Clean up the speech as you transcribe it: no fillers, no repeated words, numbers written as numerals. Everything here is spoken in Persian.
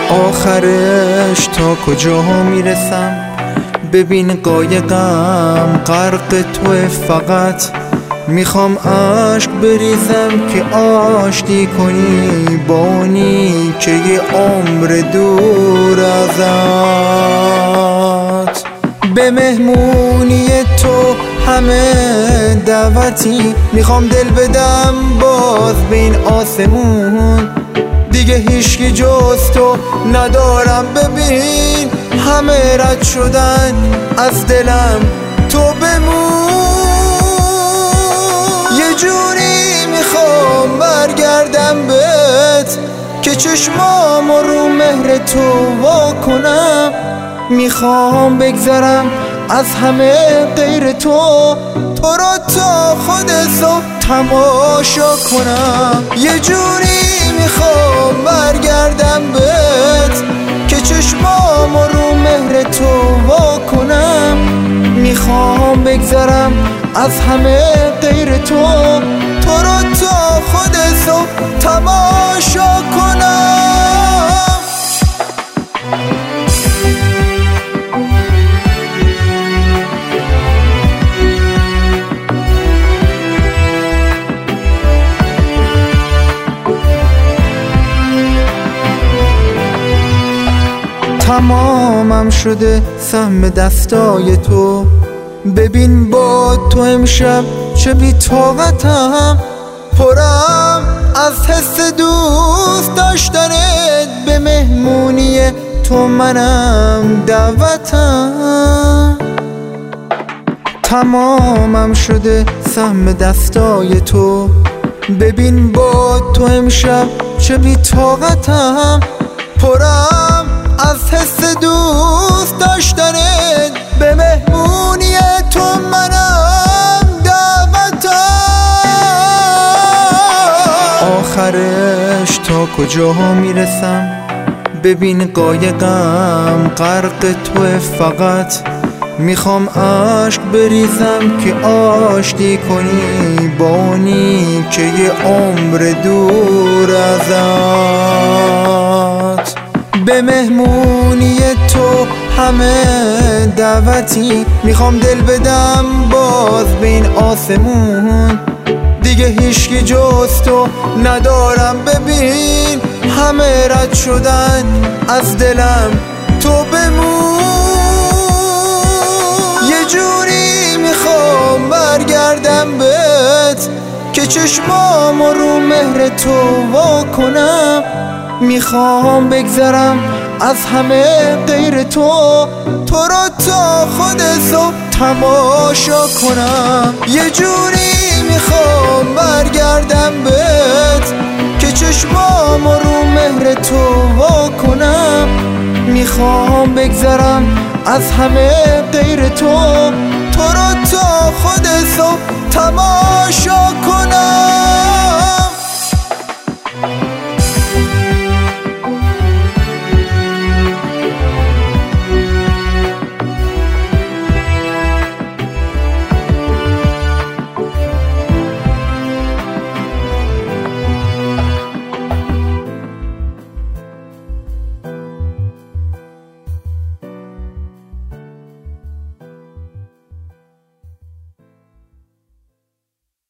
آخرش تا کجا میرسم؟ ببین قایقم غرق توه، فقط میخوام عشق بریزم که آشتی کنی با اونی که یه عمر دور ازت. به مهمونی تو همه دعوتی، میخوام دل بدم باز به این آسمون، دیگه هیچکی جز تو ندارم. ببین همه رد شدن از دلم، تو بمون. یه جوری میخوام برگردم بهت که چشمامو رو مهر تو وا کنم. میخوام بگذرم از همه غیر تو، تو رو تا خود صبح تماشا کنم. یه جوری میخوام برگردم بهت که چشمامو رو مهر تو وا کنم. میخوام بگذرم از همه غیر تو، تو رو تا خود صبح تماشا کنم. تمامم شده سهم دستای تو، ببین با تو امشب چه بی طاقتم. پرم از حس دوست داشتنت، به مهمونی تو منم دعوتم. تمامم شده سهم دستای تو، ببین با تو امشب چه بی طاقتم. پرم از حس دوست داشتنت، به مهمونی تو منم دعوتم. آخرش تا کجا میرسم؟ ببین قایقم غرق توه، فقط میخوام عشق بریزم که آشتی کنی با اونی که یه عمر دور ازت. به مهمونی تو همه دعوتی، میخوام دل بدم باز به این آسمون، دیگه هیچکی جز تو ندارم. ببین همه رد شدن از دلم، تو بمون. یه جوری میخوام برگردم بهت که چشمامو رو مهر تو وا کنم. میخوام بگذرم از همه غیر تو، تو رو تا خود صبح تماشا کنم. یه جوری میخوام برگردم بهت که چشمامو رو مهر تو وا کنم. میخوام بگذرم از همه غیر تو، تو رو تا خود صبح تماشا کنم.